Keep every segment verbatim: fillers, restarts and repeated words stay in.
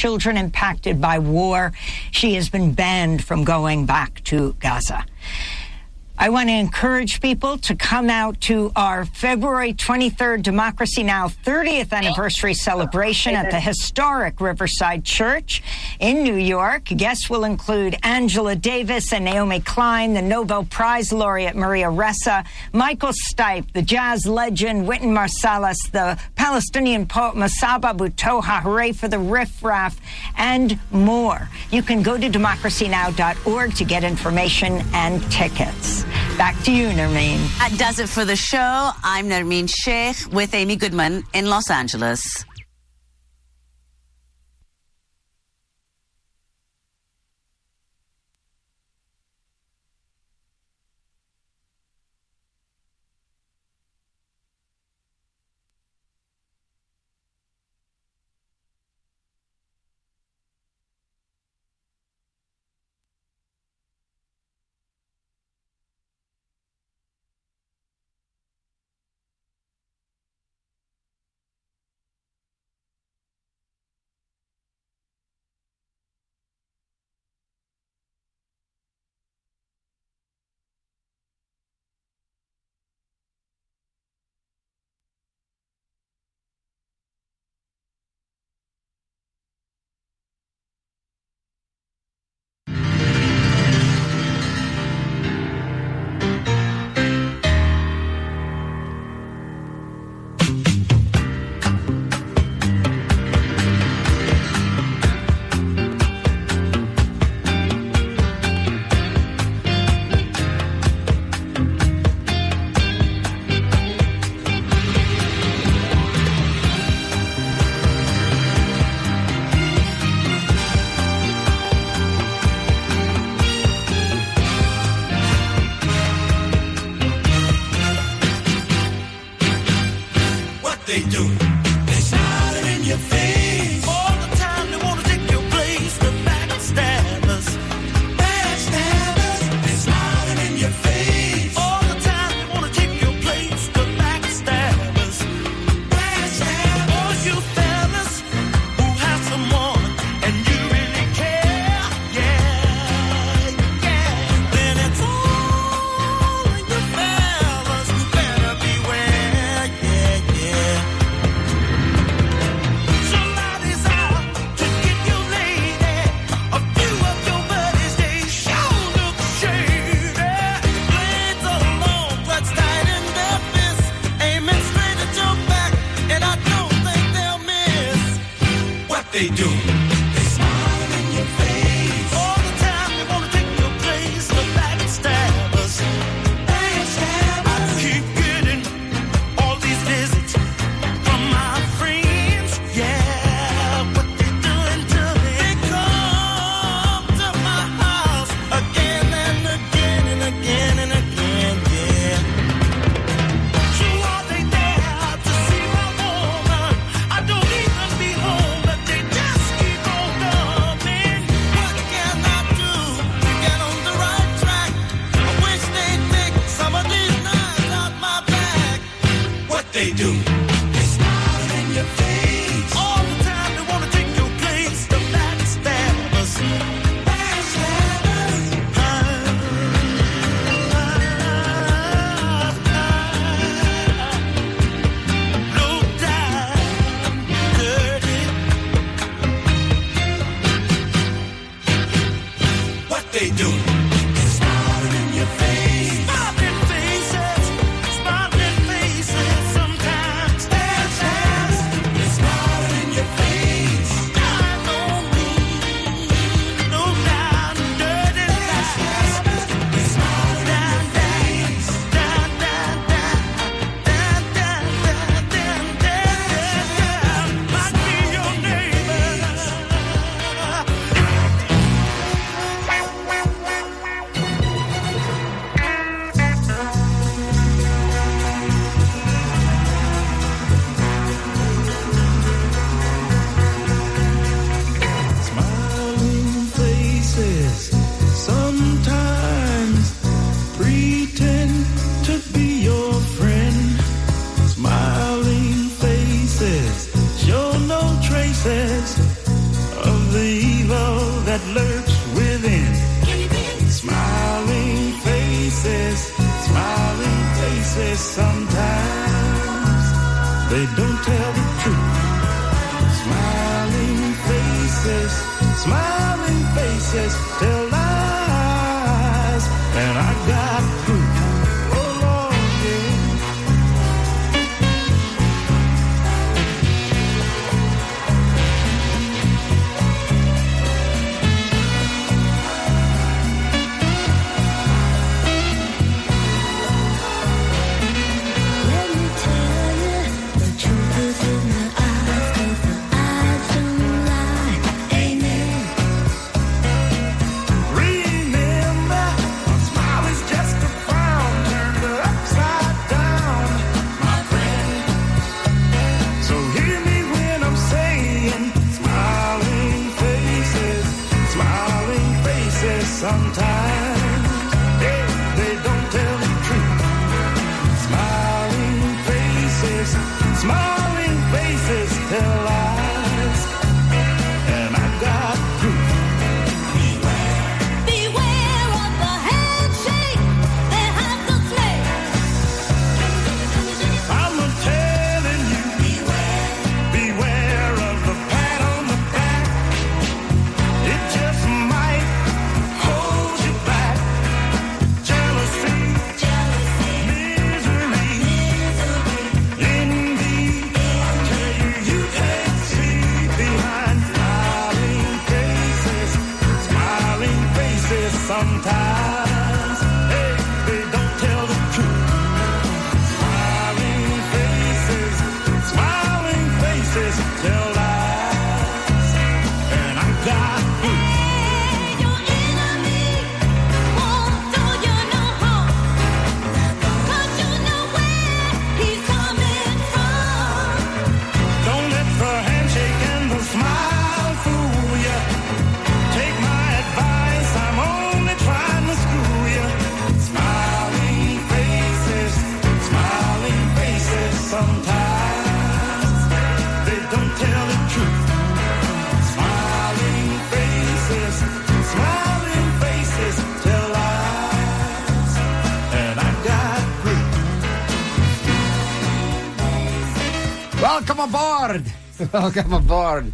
children impacted by war. She has been banned from going back to Gaza. I want to encourage people to come out to our February twenty-third Democracy Now! thirtieth anniversary celebration at the historic Riverside Church in New York. Guests will include Angela Davis and Naomi Klein, the Nobel Prize laureate Maria Ressa, Michael Stipe, the jazz legend Wynton Marsalis, the Palestinian poet Masaba Butoha, hooray for the Riff Raff, and more. You can go to democracy now dot org to get information and tickets. Back to you, Nermeen. That does it for the show. I'm Nermeen Sheikh with Amy Goodman in Los Angeles. They do. They smiling in your face all the time. They wanna take your place. The backstabbers, backstabbers. They smiling in your face all the time. They wanna take your place. The backstabbers, backstabbers. All you fellas who have someone and you really care, yeah, yeah. Then it's all in you fellas who better beware, yeah, yeah. Somebody's out to get your lady. A few of your buddies, they sure look shady. Blades are long, clutched tight in their fists, aiming straight at your back, and I don't think they'll miss what they do. They smile in your face all the time. They wanna take your place. The backstabbers, backstabbers. I keep getting all these visits from my friends, yeah. What they doing to me? They come to my house again and again and again and again, yeah. So are they there to see my woman? I don't even be home, but they just keep on coming. What can I do to get on the right track? I wish they'd take some of these knives out my back. What they do? They smile in your face all the time. They wanna take your place. The backstabbers, backstabbers. Low down, dirty. What they do? They smile in your face. Smiling faces, smiling faces. Sometimes backstabbers. They smile in your face. I don't mean no down, dirty backstabbers. They smile in your face. Down, down, down, down, down, down, down, down, down. Might be your neighbor. that lurks within. Smiling faces, smiling faces. Sometimes they don't tell the truth. Smiling faces, smiling faces tell lies, and I got proof. Oh Lord, yeah. Let me tell you, the truth is in the eyes, 'cause the eyes don't lie. Amen. Remember, a smile is just a frown turned upside down, my friend. So hear me when I'm saying, smiling faces, smiling faces. Sometimes they, they don't tell the truth. Smiling faces, smiling faces tell lies, and I got proof. Beware of the handshake that has the snake. I'm a telling you, beware, beware of the pat on the back. It just might hold you back. Jealousy, misery, envy. I tell you, you can't see behind smiling faces, smiling faces. Sometimes, hey, they don't tell the truth. Smiling faces, smiling faces tell lies, and I got proof. Your enemy won't do you no harm, 'cause you know where he's coming from. Don't let the handshake and the smile fool you. Take my advice, I'm only trying to school you. Smiling faces, smiling faces. Sometimes they don't tell the truth. Smiling faces, smiling faces tell lies, and I got proof. Welcome aboard. Welcome aboard.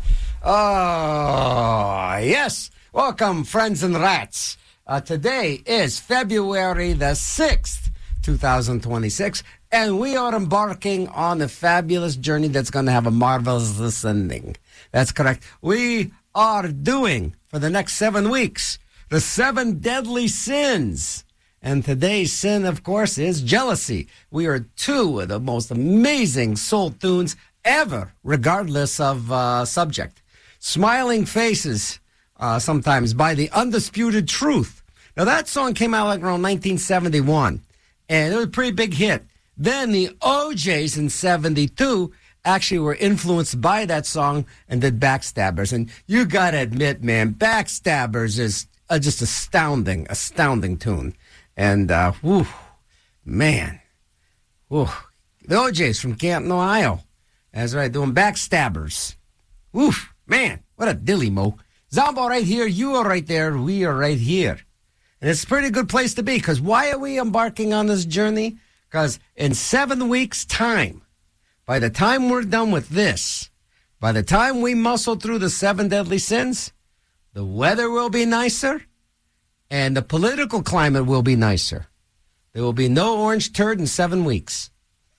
Oh, yes. Welcome, friends and rats. Uh, today is February the sixth, twenty twenty-six, and we are embarking on a fabulous journey that's going to have a marvelous ending. That's correct. We are doing, for the next seven weeks, the seven deadly sins. And today's sin, of course, is jealousy. We are two of the most amazing soul tunes ever, regardless of uh, subject. Smiling Faces, uh, sometimes, by The Undisputed Truth. Now, that song came out like around nineteen seventy-one, and it was a pretty big hit. Then the O Js in seventy-two actually were influenced by that song and did Backstabbers. And you got to admit, man, Backstabbers is uh, just astounding, astounding tune. And, uh, whew, man, whew. The O Js from Canton, Ohio. That's right, doing Backstabbers. Woof, man, what a dilly mo. Zombo right here, you are right there, we are right here. And it's a pretty good place to be, because why are we embarking on this journey? Because in seven weeks' time, by the time we're done with this, by the time we muscle through the seven deadly sins, the weather will be nicer, and the political climate will be nicer. There will be no orange turd in seven weeks.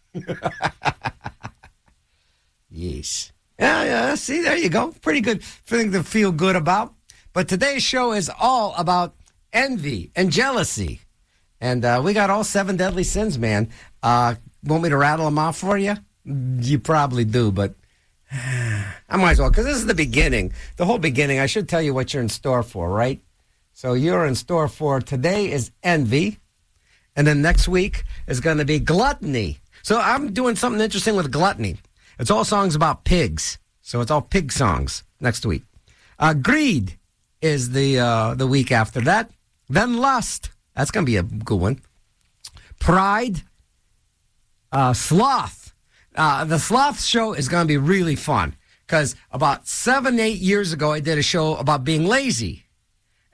Yes. Yeah, yeah, see, there you go. Pretty good thing to feel good about. But today's show is all about envy and jealousy. And uh, we got all seven deadly sins, man. Uh, want me to rattle them off for you? You probably do, but I might as well, because this is the beginning. The whole beginning. I should tell you what you're in store for, right? So you're in store for, today is envy, and then next week is going to be gluttony. So I'm doing something interesting with gluttony. It's all songs about pigs. So it's all pig songs next week. Uh, greed is the uh, the week after that. Then lust. That's going to be a good one. Pride. Uh, sloth. Uh, the sloth show is going to be really fun, because about seven, eight years ago, I did a show about being lazy.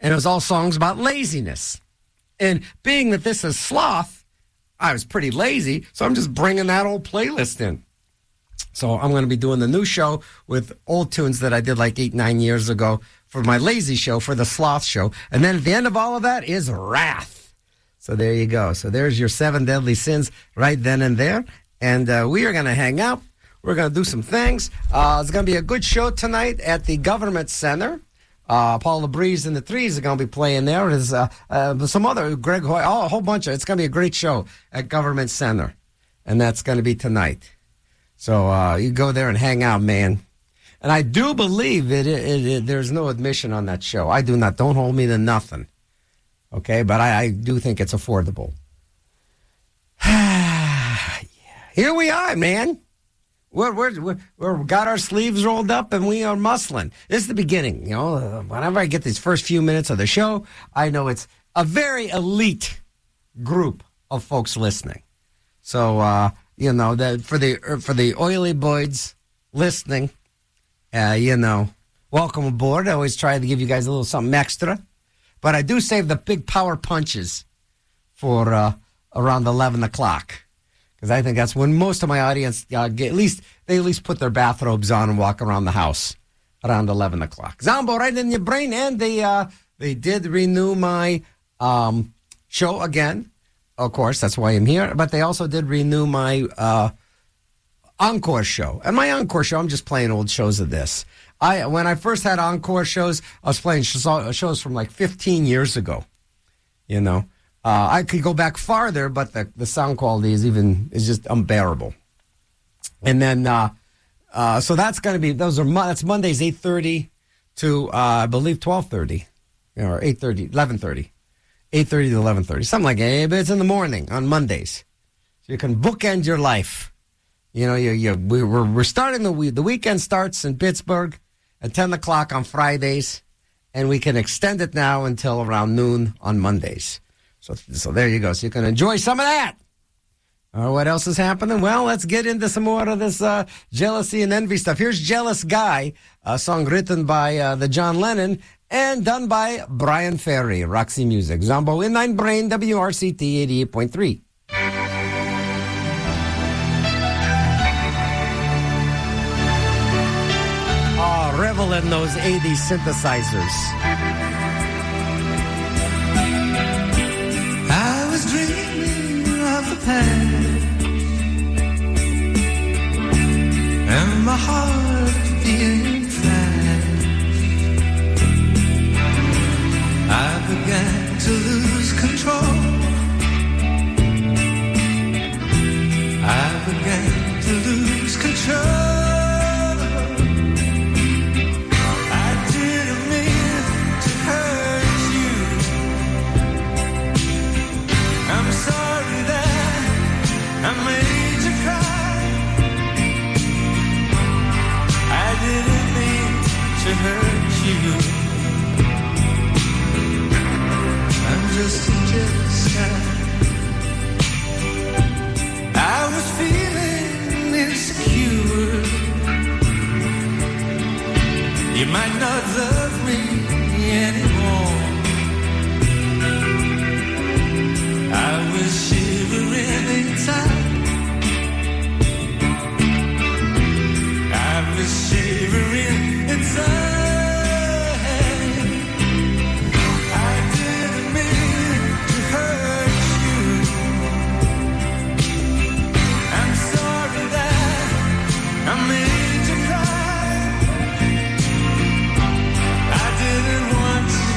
And it was all songs about laziness. And being that this is sloth, I was pretty lazy, so I'm just bringing that old playlist in. So I'm going to be doing the new show with old tunes that I did like eight, nine years ago for my lazy show, for the sloth show. And then at the end of all of that is wrath. So there you go. So there's your seven deadly sins right then and there. And uh, we are going to hang out. We're going to do some things. Uh, it's going to be a good show tonight at the Government Center. Uh, Paul LeBreeze and the Threes are going to be playing there. There's uh, uh, some other, Greg Hoy, oh, a whole bunch of, it's going to be a great show at Government Center. And that's going to be tonight. So uh, you go there and hang out, man. And I do believe it, it, it, it there's no admission on that show. I do not. Don't hold me to nothing. Okay? But I, I do think it's affordable. Yeah. Here we are, man. We're, we're, we're, we're got our sleeves rolled up and we are muscling. This is the beginning. You know, uh, whenever I get these first few minutes of the show, I know it's a very elite group of folks listening. So, uh, you know, the, for the for the oily boys listening, uh, you know, welcome aboard. I always try to give you guys a little something extra. But I do save the big power punches for uh, around eleven o'clock. Because I think that's when most of my audience uh, get, at least they at least put their bathrobes on and walk around the house around eleven o'clock. Zombo right in your brain, and they uh, they did renew my um, show again. Of course, that's why I'm here. But they also did renew my uh, encore show, and my encore show. I'm just playing old shows of this. I when I first had encore shows, I was playing shows from like fifteen years ago. You know. Uh, I could go back farther, but the, the sound quality is even is just unbearable. And then, uh, uh, so that's going to be those are that's Mondays eight thirty to uh, I believe twelve thirty, or eight thirty, eleven thirty, eight thirty to eleven thirty, something like that. But it's in the morning on Mondays, so you can bookend your life. You know, you you we, we're we're starting the week. The weekend starts in Pittsburgh at ten o'clock on Fridays, and we can extend it now until around noon on Mondays. So, so there you go. So you can enjoy some of that. Or what else is happening? Well, let's get into some more of this uh, jealousy and envy stuff. Here's Jealous Guy, a song written by uh, the John Lennon and done by Brian Ferry, Roxy Music. Zombo in Nine Brain, W R C T eighty-eight point three. Oh, revel in those eighties synthesizers. I was dreaming of the past, and my heart beating fast. I began to lose control. I began to lose control. I didn't mean to hurt you. I'm sorry that I made you cry. I didn't mean to hurt you. I'm just a jealous guy. I was feeling insecure. You might not love me anymore. I was shivering inside. I was shivering inside. I didn't mean to hurt you. I'm sorry that I made you cry. I didn't want to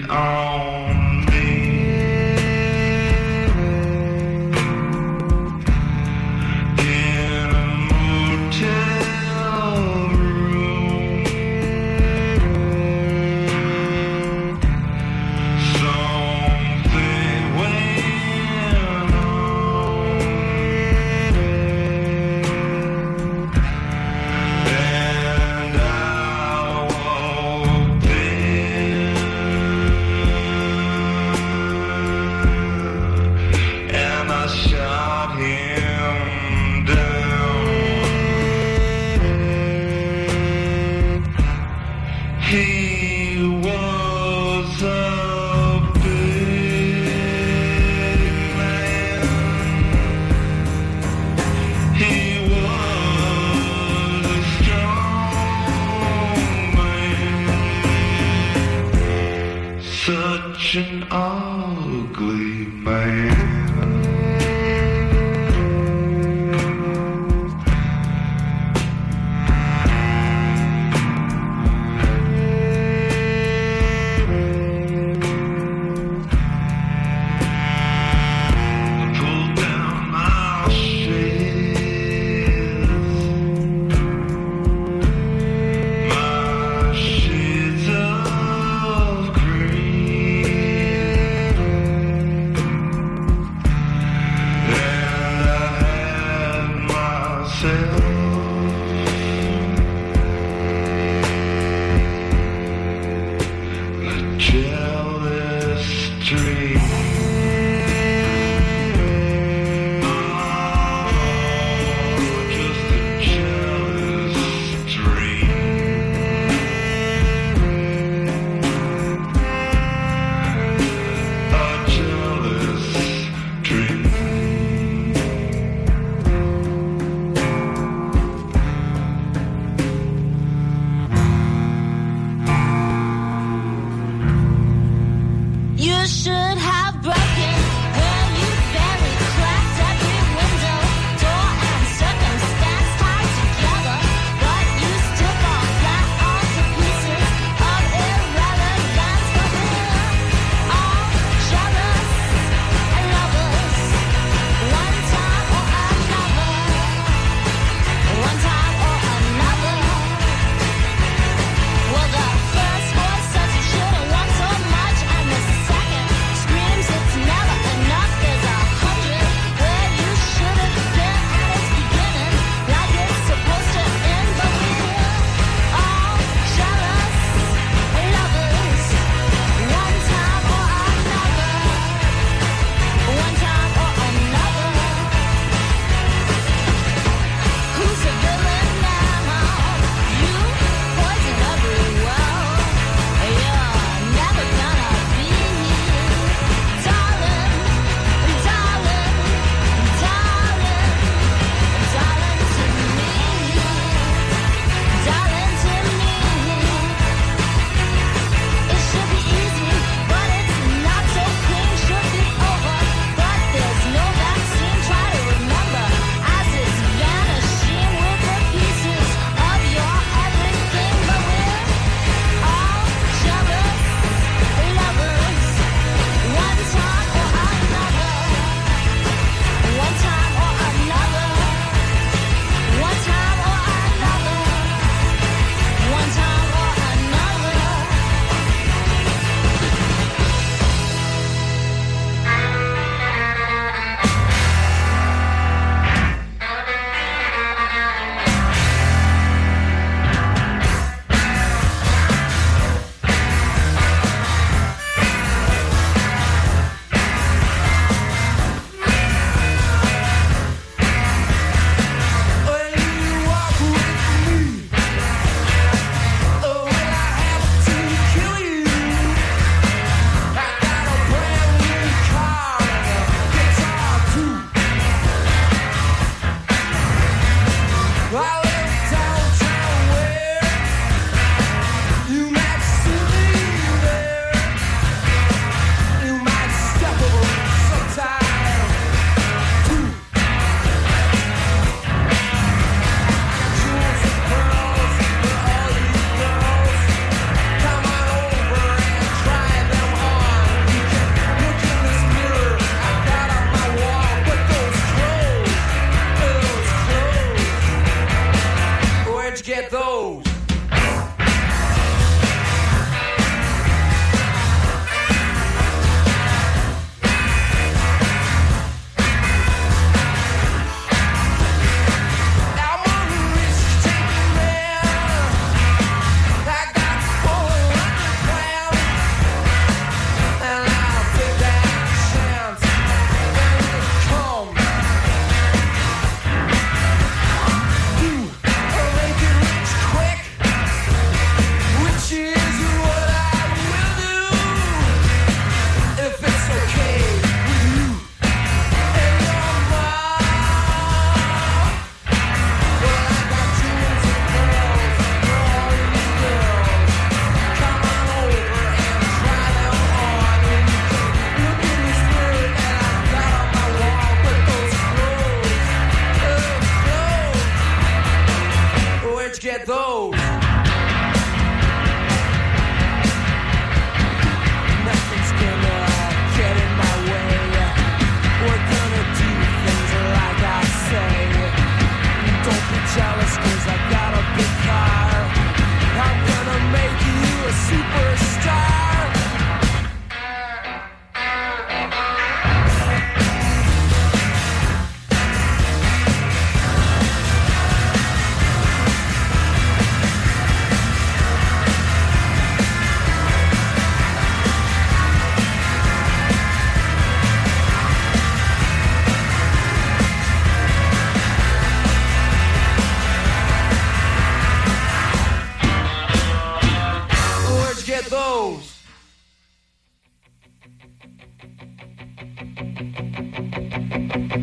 on me. In a motel room, something went on, and I walked in, and I shot him down. He was a big man. He was a strong man. Such an ugly man. I pulled down my shades, my shades of green, and I had myself a jealous dream. Oh, just a jealous dream. A jealous dream. You should have broken where you buried, cracked every window, door and circumstance tied together, but you still fall flat onto pieces of irrelevance for him. All jealous and lovers, one time or another, one time or another. Well, the first voice says you shouldn't want so much, and the second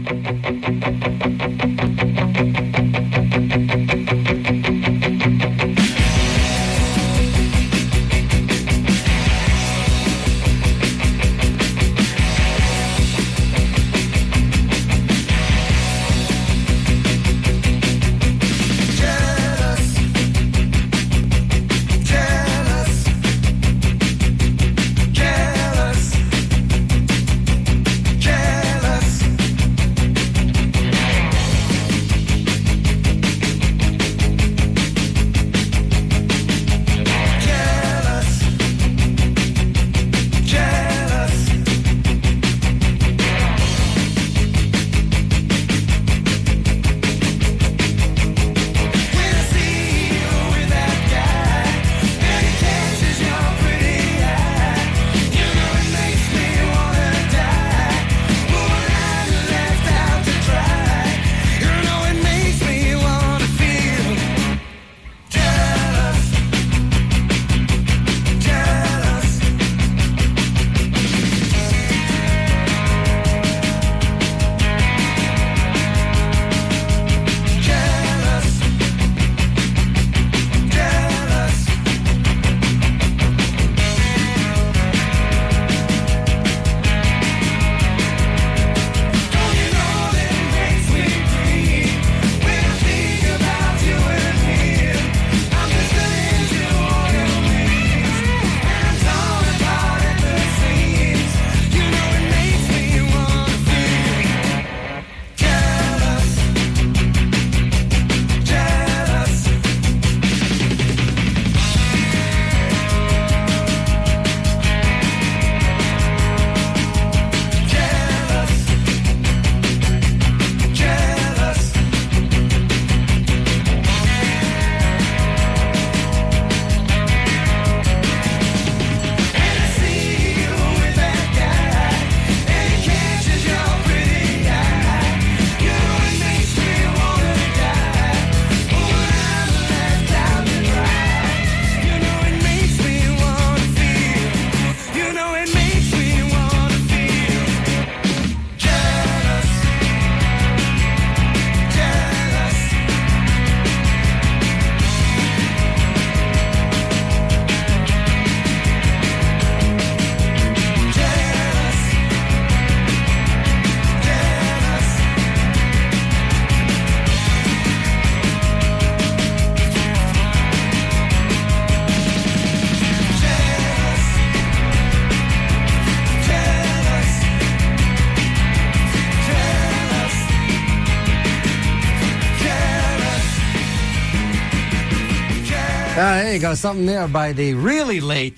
Uh, there you go. Something there by the really late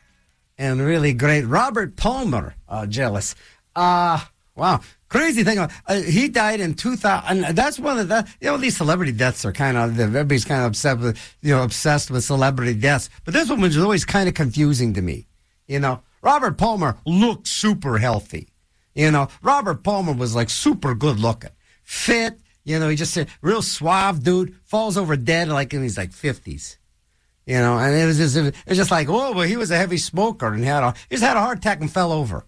and really great Robert Palmer. Uh, jealous. Uh, wow. Crazy thing. Uh, he died in two thousand. And that's one of the, you know, these celebrity deaths are kind of, everybody's kind of obsessed with, you know, obsessed with celebrity deaths. But this one was always kind of confusing to me. You know, Robert Palmer looked super healthy. You know, Robert Palmer was like super good looking, fit. You know, he just said real suave dude, falls over dead like in his like fifties. You know, and it was just, it was just like, oh, well, he was a heavy smoker and had a, he just had a heart attack and fell over.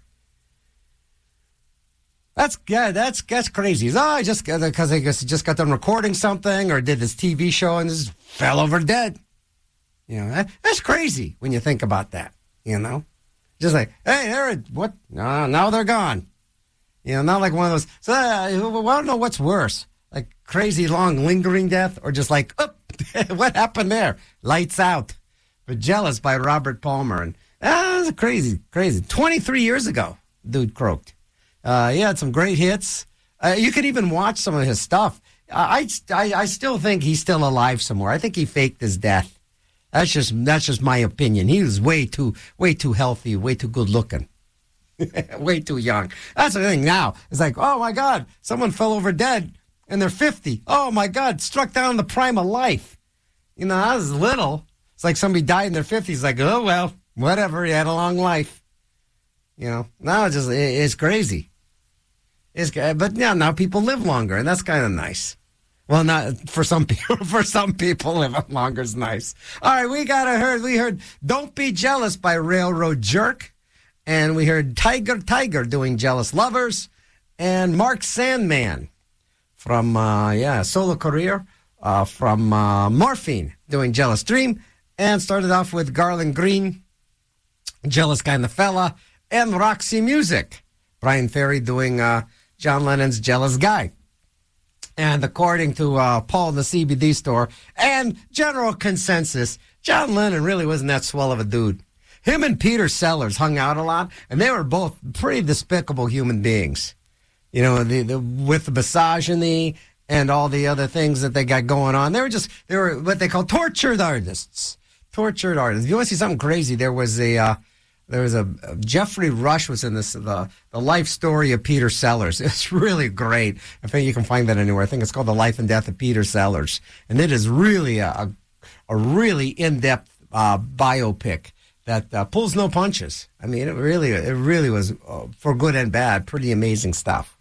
That's yeah, that's that's crazy. He's, oh, I just because I guess he just got done recording something or did this T V show and just fell over dead. You know, that, that's crazy when you think about that. You know, just like, hey, they're what? No, now they're gone. You know, not like one of those. So uh, I don't know what's worse, like crazy long lingering death or just like, oh, what happened there? Lights out. But Jealous by Robert Palmer. And that was crazy, crazy. twenty-three years ago, dude croaked. Uh, he had some great hits. Uh, you could even watch some of his stuff. I, I, I still think he's still alive somewhere. I think he faked his death. That's just that's just my opinion. He was way too way too healthy, way too good looking, way too young. That's the thing now. It's like, oh my God, someone fell over dead and they're fifty. Oh my God, struck down the prime of life. You know, I was little. It's like somebody died in their fifties. Like, oh well, whatever. He had a long life. You know, now it's just it, it's crazy. It's, but yeah, now people live longer, and that's kind of nice. Well, not for some people. For some people, living longer is nice. All right, we got to heard. We heard "Don't Be Jealous" by Railroad Jerk, and we heard Tiger Tiger doing "Jealous Lovers," and Mark Sandman from, uh, yeah, solo career uh, from uh, Morphine doing Jealous Dream. And started off with Garland Green, Jealous Kind of Fella, and Roxy Music. Brian Ferry doing uh, John Lennon's Jealous Guy. And according to uh, Paul in the C B D store and general consensus, John Lennon really wasn't that swell of a dude. Him and Peter Sellers hung out a lot, and they were both pretty despicable human beings. You know, the, the, with the misogyny and all the other things that they got going on. They were just, they were what they call tortured artists. Tortured artists. If you want to see something crazy, there was a, uh, there was a, uh, Jeffrey Rush was in this, the, the life story of Peter Sellers. It's really great. I think you can find that anywhere. I think it's called The Life and Death of Peter Sellers. And it is really a, a, a really in-depth uh, biopic that uh, pulls no punches. I mean, it really, it really was, uh, for good and bad, pretty amazing stuff.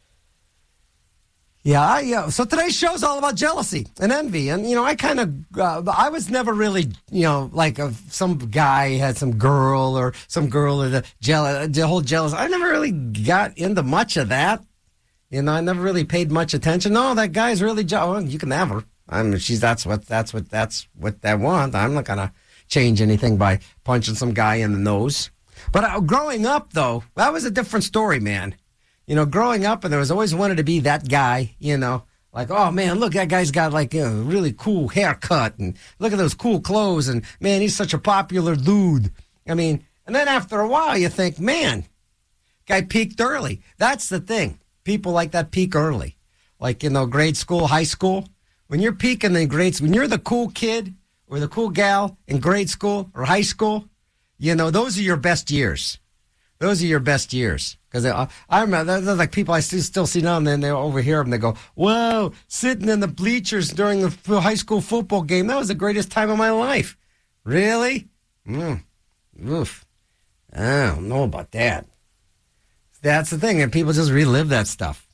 Yeah, I, uh, so today's show's all about jealousy and envy. And, you know, I kind of, uh, I was never really, you know, like uh, some guy had some girl or some girl or the, jealous, the whole jealous. I never really got into much of that. You know, I never really paid much attention. No, that guy's really jealous. Well, you can have her. I mean, she's, that's what, that's what, that's what they want. I'm not going to change anything by punching some guy in the nose. But uh, growing up, though, that was a different story, man. You know, growing up, and there was always wanted to be that guy, you know, like, oh, man, look, that guy's got, like, a really cool haircut, and look at those cool clothes, and, man, he's such a popular dude. I mean, and then after a while, you think, man, guy peaked early. That's the thing. People like that peak early. Like, you know, grade school, high school. When you're peaking in grade school, when you're the cool kid or the cool gal in grade school or high school, you know, those are your best years. Those are your best years. Because I, I remember, there's like people I still, still see now and then, they overhear them, they go, whoa, sitting in the bleachers during the f- high school football game, that was the greatest time of my life. Really? Mm. Oof. I don't know about that. That's the thing, and people just relive that stuff.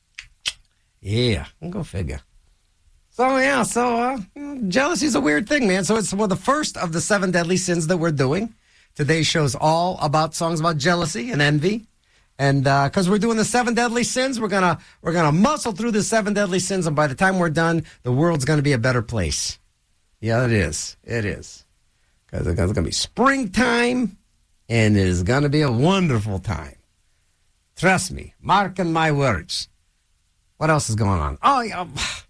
Yeah, go figure. So, yeah, so uh, jealousy is a weird thing, man. So it's well, the first of the seven deadly sins that we're doing. Today's show's all about songs about jealousy and envy. And because uh, we're doing the seven deadly sins, we're gonna we're gonna muscle through the seven deadly sins, and by the time we're done, the world's gonna be a better place. Yeah, it is. It is. Because it's gonna be springtime, and it is gonna be a wonderful time. Trust me, marking my words. What else is going on? Oh, yeah,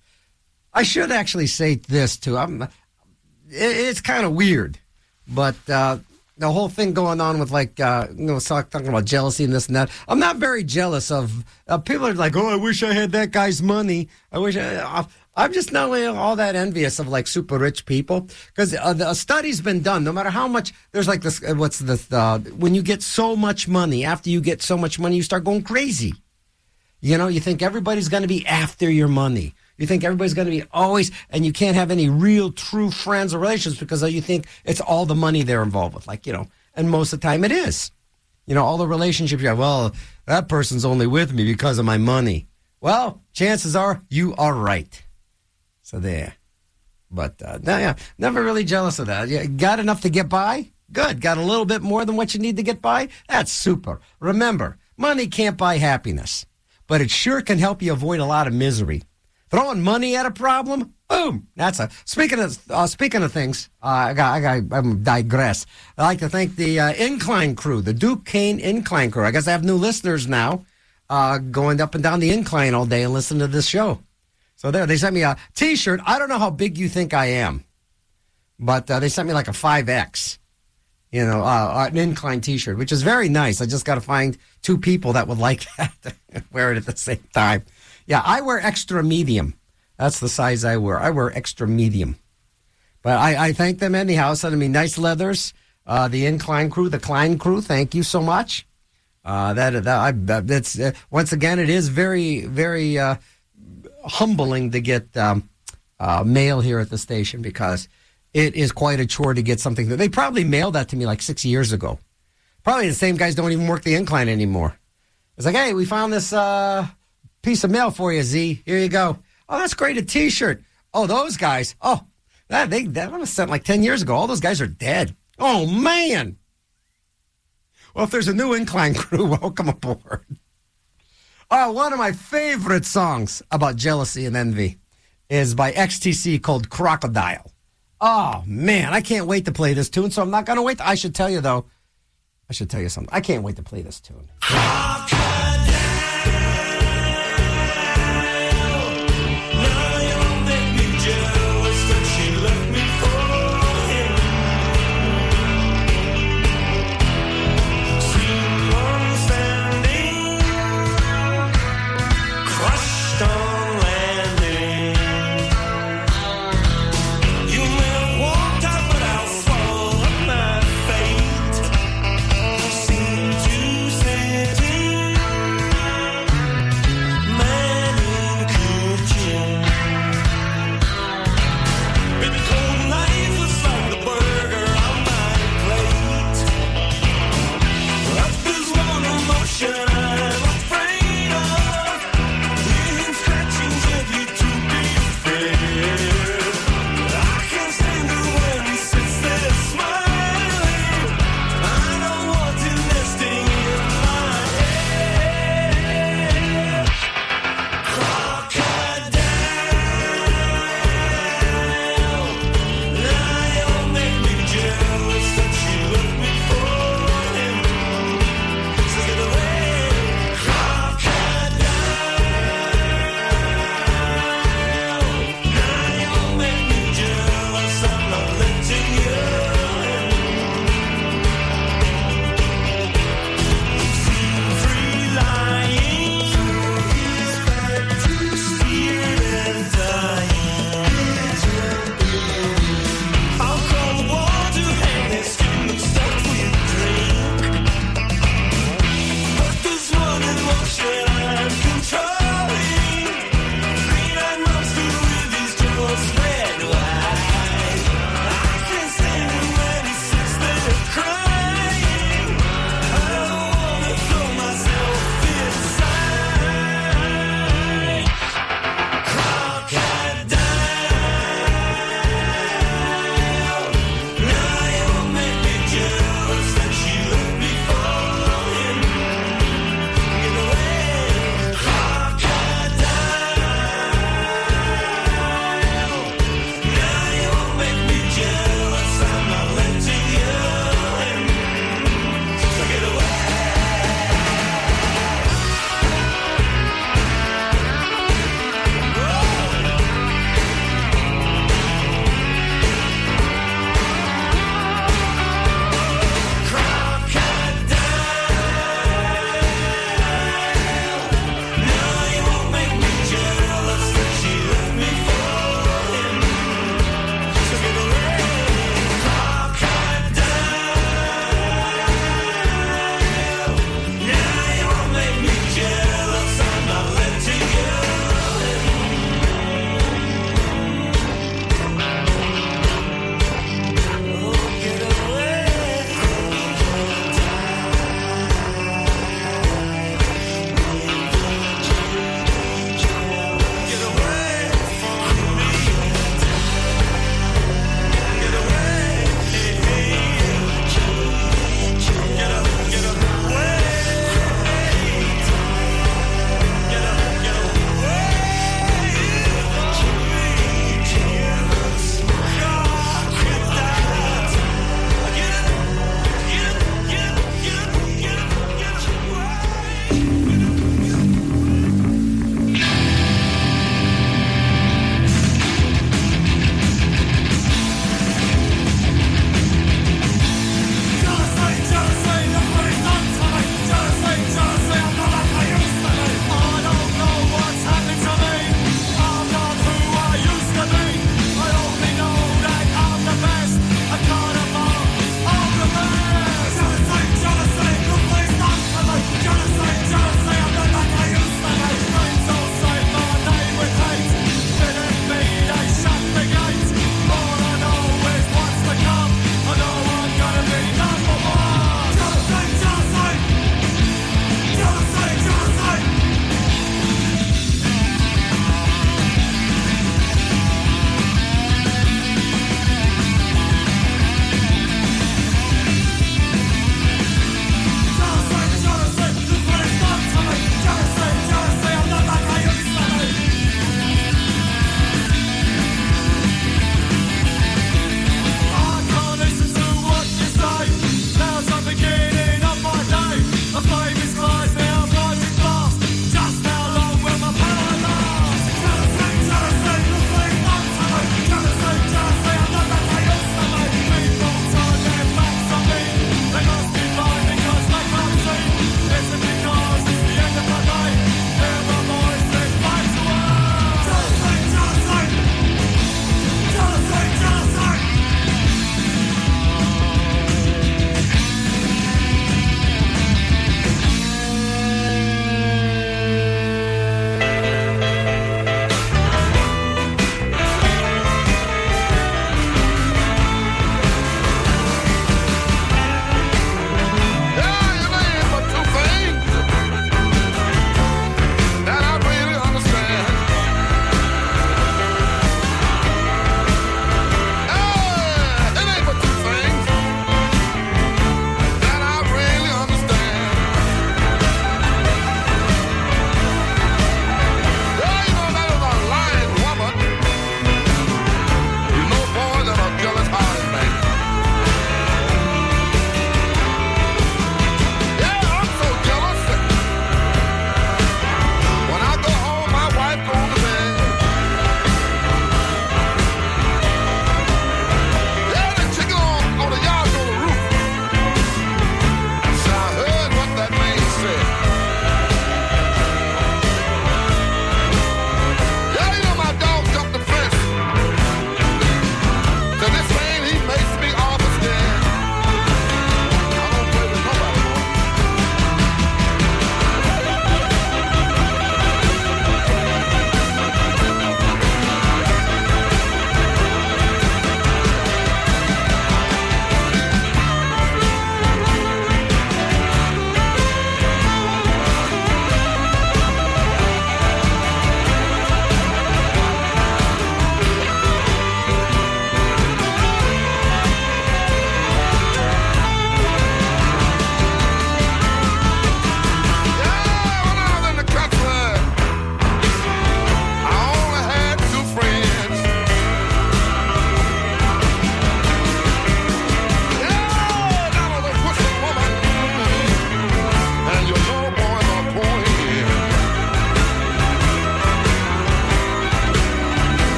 I should actually say this too. I'm. It, it's kind of weird, but. Uh, The whole thing going on with, like, uh, you know, talking about jealousy and this and that. I'm not very jealous of, uh, people are like, oh, I wish I had that guy's money. I wish I, uh, I'm just not really all that envious of, like, super rich people. Because uh, a study's been done, no matter how much, there's like this, uh, what's this, uh, when you get so much money, after you get so much money, you start going crazy. You know, you think everybody's going to be after your money. You think everybody's going to be always, and you can't have any real, true friends or relations because you think it's all the money they're involved with. Like, you know, and most of the time it is. You know, all the relationships you have, well, that person's only with me because of my money. Well, chances are you are right. So there. But, uh, yeah, never really jealous of that. You got enough to get by? Good. Got a little bit more than what you need to get by? That's super. Remember, money can't buy happiness, but it sure can help you avoid a lot of misery. Throwing money at a problem, boom. That's a speaking of uh, speaking of things. Uh, I got I got I digress. I like to thank the uh, Incline crew, the Duke Kane Incline crew. I guess I have new listeners now, uh, going up and down the incline all day and listening to this show. So there, they sent me a T-shirt. I don't know how big you think I am, but uh, they sent me like a five X, you know, uh, an incline T-shirt, which is very nice. I just got to find two people that would like that and wear it at the same time. Yeah, I wear extra medium. That's the size I wear. I wear extra medium. But I, I thank them anyhow. Sending me nice leathers. Uh, the Incline crew, the Klein crew, thank you so much. Uh, that, that I, that's uh, once again, it is very, very uh, humbling to get um, uh, mail here at the station because it is quite a chore to get something. That, they probably mailed that to me like six years ago. Probably the same guys don't even work the Incline anymore. It's like, hey, we found this uh, piece of mail for you, Z. Here you go. Oh, that's great, a T-shirt. Oh, those guys. Oh, that they that was sent like ten years ago. All those guys are dead. Oh, man. Well, if there's a new Incline crew, welcome aboard. Oh, one of my favorite songs about jealousy and envy is by X T C called Crocodile. Oh, man, I can't wait to play this tune, so I'm not going to wait. I should tell you, though. I should tell you something. I can't wait to play this tune. Seem to sit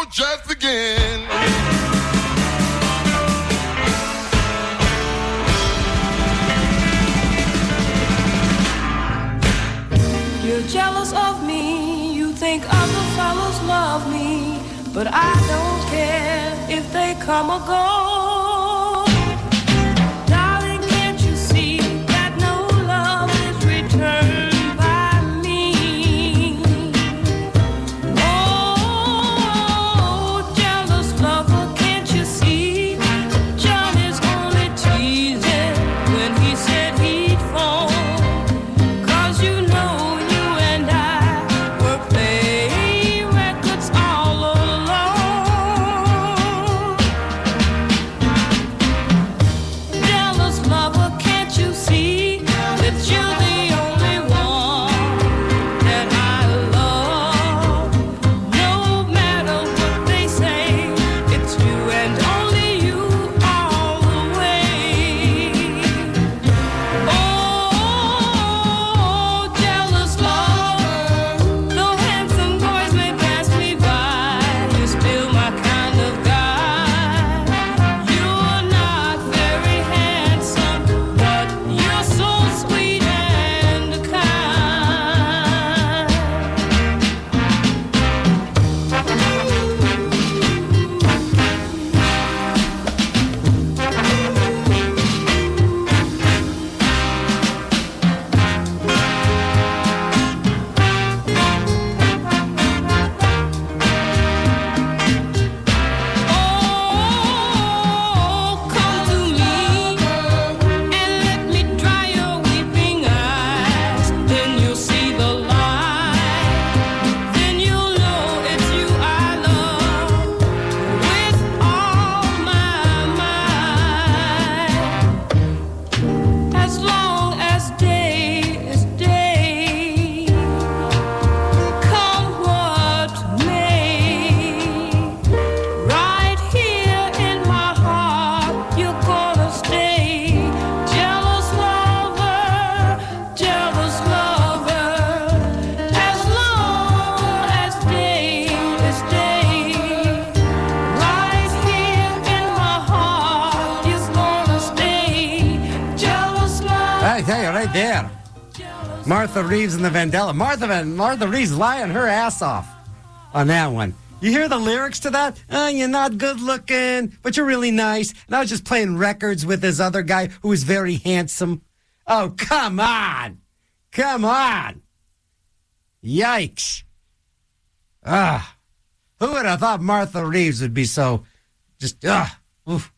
just begin. You're jealous of me, you think other fellows love me, but I don't care if they come or go. Darling, can't you see that no love is returned by me? Oh, jealous lover, can't you see? John is only teasing when he said he'd phone. 'Cause you know you and I were playing records all alone. Jealous lover, can't you see that you're the only one that I love? No matter what they say, it's you and only you all the way. Oh, jealous lover, though handsome boys may pass me by, you're still my kind of guy. You're not very handsome, but you're so sweet and kind. Oh, come to me and let me dry your weeping eyes. Then you'll see the light. Then you'll know it's you I love with all my might. As long as day is day, come what may. Right here in my heart, you're gonna stay. Jealous lover, jealous lover. As long as day is day, right here in my heart, you're gonna stay. Jealous lover. I tell you, right there. Martha Reeves and the Vandella. Martha Van, Martha Reeves lying her ass off on that one. You hear the lyrics to that? Oh, you're not good looking, but you're really nice. And I was just playing records with this other guy who was very handsome. Oh, come on. Come on. Yikes. Ah. Who would have thought Martha Reeves would be so just, ah. Oof.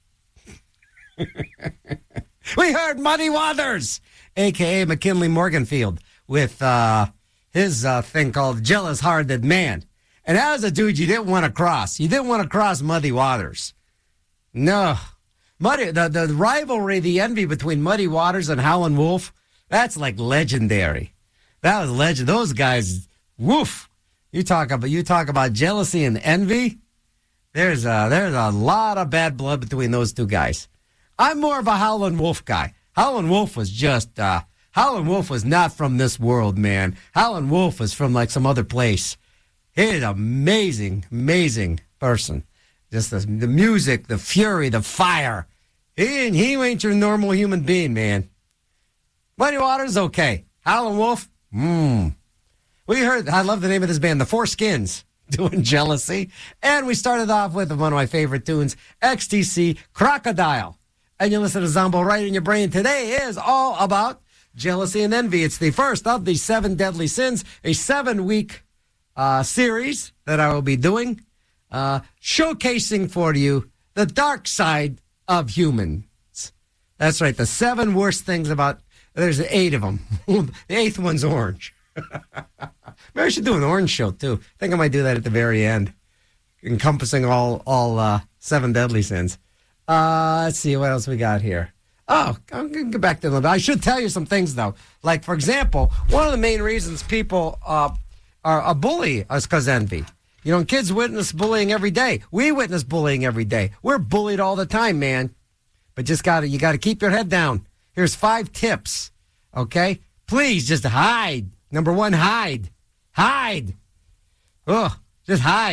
We heard Muddy Waters, a k a. McKinley Morganfield, with uh, his uh, thing called Jealous Hearted Man. And that was a dude you didn't want to cross. You didn't want to cross Muddy Waters. No. Muddy, the, the rivalry, the envy between Muddy Waters and Howlin' Wolf, that's like legendary. That was legend. Those guys, woof. You talk about you talk about jealousy and envy. There's a, there's a lot of bad blood between those two guys. I'm more of a Howlin' Wolf guy. Howlin' Wolf was just, uh, Howlin' Wolf was not from this world, man. Howlin' Wolf was from like some other place. He's an amazing, amazing person. Just the, the music, the fury, the fire. He, ain't- he ain't your normal human being, man. Muddy Waters, okay. Howlin' Wolf, mmm. We heard, I love the name of this band, the Four Skins, doing Jealousy. And we started off with one of my favorite tunes, X T C, Crocodile. And you listen to Zombo Right in Your Brain. Today is all about jealousy and envy. It's the first of the seven deadly sins, a seven-week uh, series that I will be doing, uh, showcasing for you the dark side of humans. That's right, the seven worst things about, there's eight of them. The eighth one's orange. Maybe I should do an orange show, too. I think I might do that at the very end, encompassing all, all uh, seven deadly sins. Uh, let's see, what else we got here? Oh, I'm going to get back to them. I should tell you some things, though. Like, for example, one of the main reasons people uh, are a bully is because envy. You know, kids witness bullying every day. We witness bullying every day. We're bullied all the time, man. But just got to, you got to keep your head down. Here's five tips, okay? Please just hide. Number one, hide. Hide. Ugh, just hide.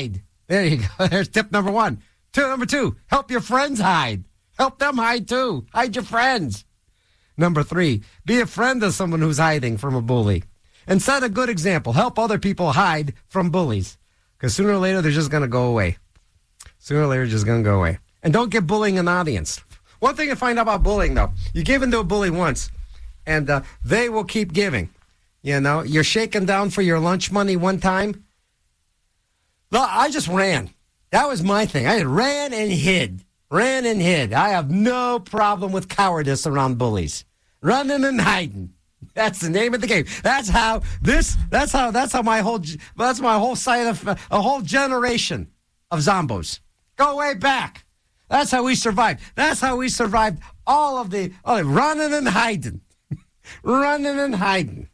There you go. There's tip number one. Tip number two, help your friends hide. Help them hide too. Hide your friends. Number three, be a friend of someone who's hiding from a bully. And set a good example. Help other people hide from bullies. Because sooner or later, they're just going to go away. Sooner or later, they're just going to go away. And don't give bullying an audience. One thing to find out about bullying, though, you give into a bully once, and uh, they will keep giving. You know, you're shaken down for your lunch money one time. Look, I just ran. That was my thing. I ran and hid. Ran and hid. I have no problem with cowardice around bullies. Running and hiding. That's the name of the game. That's how this. That's how. That's how my whole. That's my whole side of a whole generation of zombos. Go way back. That's how we survived. That's how we survived all of the oh, running and hiding, running and hiding.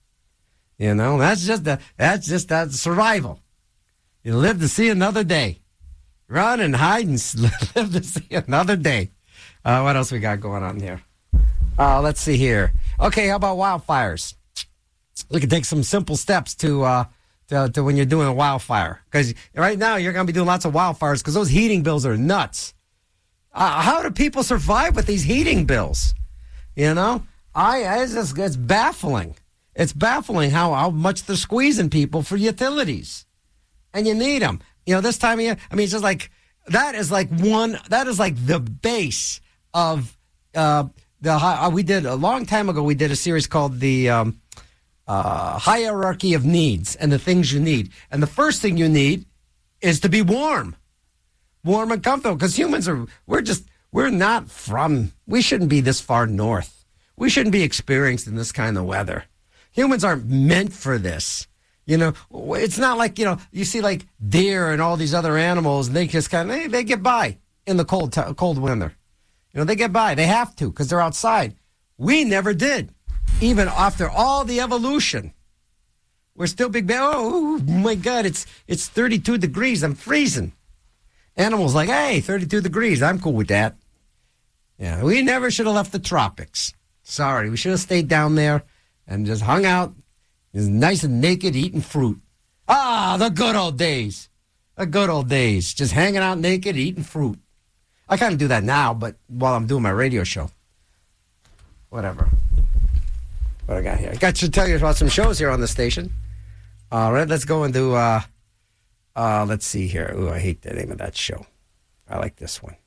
You know, that's just the. That's just that survival. You live to see another day. Run and hide and live to see another day. Uh, what else we got going on here? Uh, let's see here. Okay, how about wildfires? We can take some simple steps to uh, to, to when you're doing a wildfire. Because right now you're going to be doing lots of wildfires because those heating bills are nuts. Uh, how do people survive with these heating bills? You know, I, I it's, just, it's baffling. It's baffling how, how much they're squeezing people for utilities. And you need them. You know, this time of year, I mean, it's just like, that is like one, that is like the base of uh, the, uh, we did, a long time ago, we did a series called the um, uh, Hierarchy of Needs and the Things You Need. And the first thing you need is to be warm. Warm and comfortable. Because humans are, we're just, we're not from, we shouldn't be this far north. We shouldn't be experiencing this kind of weather. Humans aren't meant for this. You know, it's not like, you know, you see like deer and all these other animals, and they just kind of, they, they get by in the cold t- cold winter. You know, they get by. They have to because they're outside. We never did. Even after all the evolution, we're still big. Oh, my God, it's it's thirty-two degrees. I'm freezing. Animals like, hey, thirty-two degrees. I'm cool with that. Yeah, we never should have left the tropics. Sorry, we should have stayed down there and just hung out. Is nice and naked, eating fruit. Ah, the good old days. The good old days. Just hanging out naked, eating fruit. I kind of do that now, but while I'm doing my radio show. Whatever. What I got here? I got to tell you about some shows here on the station. All right, let's go and do, uh, uh, let's see here. Ooh, I hate the name of that show. I like this one.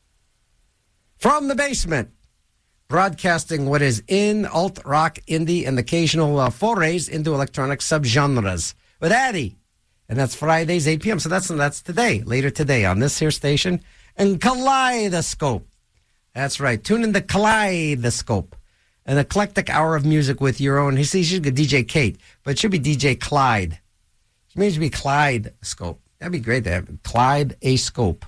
From the Basement. Broadcasting what is in alt rock, indie, and occasional uh, forays into electronic subgenres with Addy, and that's Fridays eight p.m. So that's that's today, later today on this here station, and Kaleidoscope. That's right. Tune in the Kaleidoscope, an eclectic hour of music with your own. You see, she's D J Kate, but it should be D J Clyde. It means to be Kaleidoscope. That'd be great to have Clyde a Scope.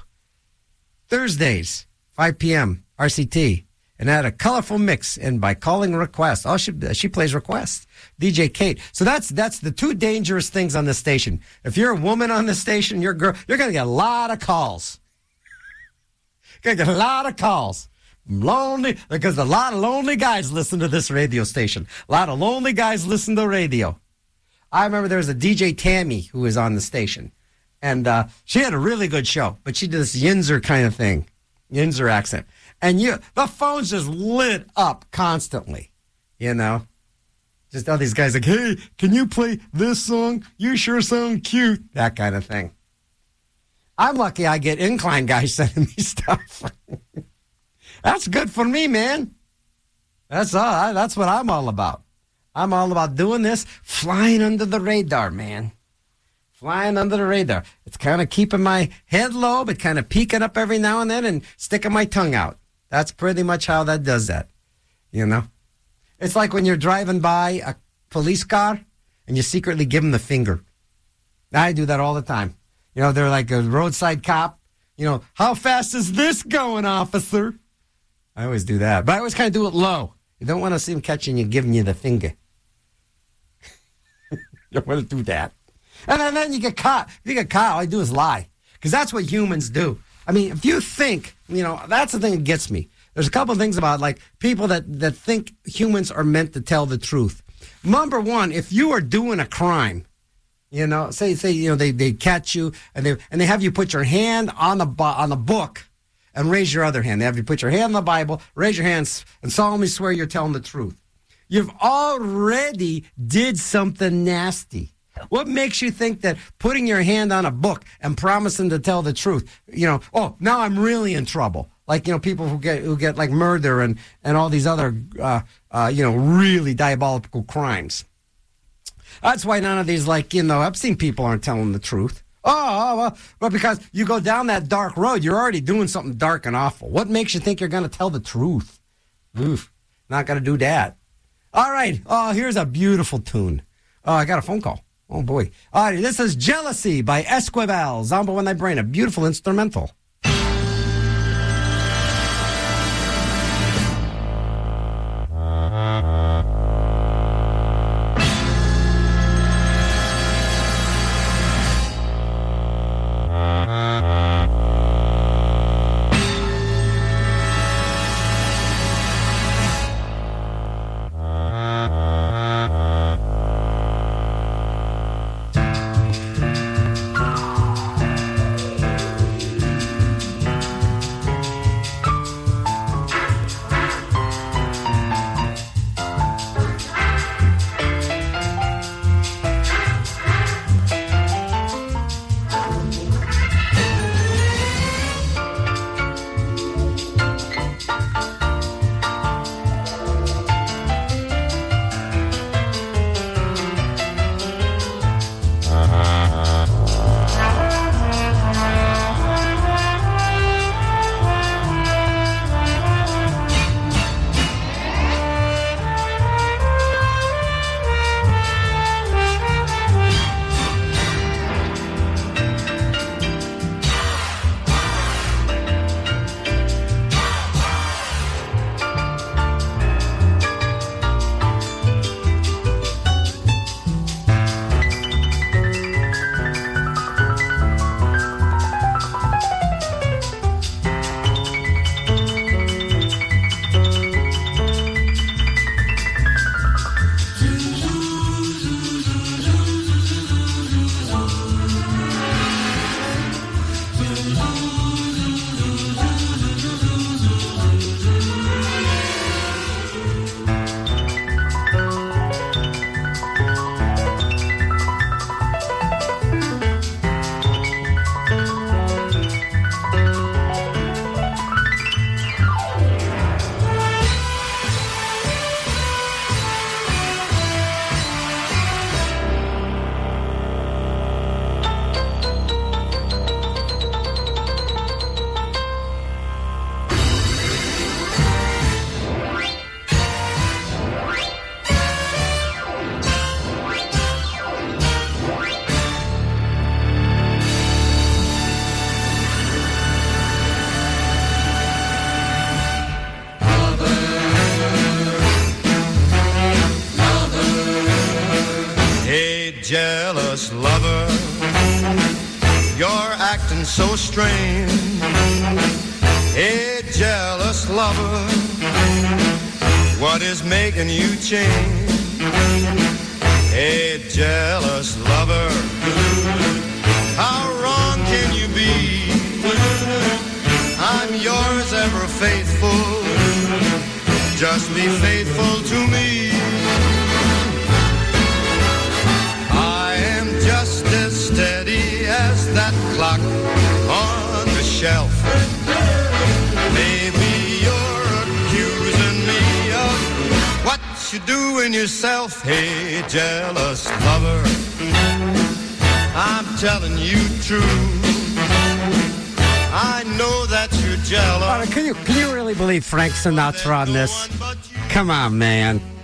Thursdays, five p.m. R C T. And add a colorful mix in by calling request. Oh, she she plays requests. D J Kate. So that's that's the two dangerous things on the station. If you're a woman on the station, you're a girl, you're gonna get a lot of calls. You're gonna get a lot of calls. Lonely, because a lot of lonely guys listen to this radio station. A lot of lonely guys listen to radio. I remember there was a D J Tammy who was on the station, and uh, she had a really good show, but she did this Yinzer kind of thing, Yinzer accent. And you, the phone's just lit up constantly, you know. Just all these guys like, hey, can you play this song? You sure sound cute. That kind of thing. I'm lucky I get incline guys sending me stuff. That's good for me, man. That's all. That's what I'm all about. I'm all about doing this, flying under the radar, man. Flying under the radar. It's kind of keeping my head low, but kind of peeking up every now and then and sticking my tongue out. That's pretty much how that does that, you know? It's like when you're driving by a police car and you secretly give them the finger. I do that all the time. You know, they're like a roadside cop. You know, how fast is this going, officer? I always do that. But I always kind of do it low. You don't want to see them catching you giving you the finger. You don't want to do that. And then, then you get caught. If you get caught, all I do is lie. Because that's what humans do. I mean, if you think, you know, that's the thing that gets me. There's a couple of things about, like, people that, that think humans are meant to tell the truth. Number one, if you are doing a crime, You know, say say you know they, they catch you and they and they have you put your hand on the bu- on the book and raise your other hand. They have you put your hand on the Bible, raise your hands, and solemnly swear you're telling the truth. You've already did something nasty. What makes you think that putting your hand on a book and promising to tell the truth, you know, oh, now I'm really in trouble? Like, you know, people who get who get like murder and, and all these other, uh, uh, you know, really diabolical crimes. That's why none of these, like, you know, Epstein people aren't telling the truth. Oh, well, but because you go down that dark road, you're already doing something dark and awful. What makes you think you're going to tell the truth? Oof, not going to do that. All right. Oh, here's a beautiful tune. Oh, I got a phone call. Oh, boy. All right, this is Jealousy by Esquivel. Zombo When Thy Brain, a beautiful instrumental. Jealous lover, you're acting so strange. Hey, jealous lover, what is making you change? Hey, jealous lover, how wrong can you be? I'm yours ever faithful, just be faithful to me. Just as steady as that clock on the shelf. Maybe you're accusing me of what you doing yourself. Hey, jealous lover, I'm telling you true. I know that you're jealous. Can you, can you really believe Frank Sinatra on this? Come on, man.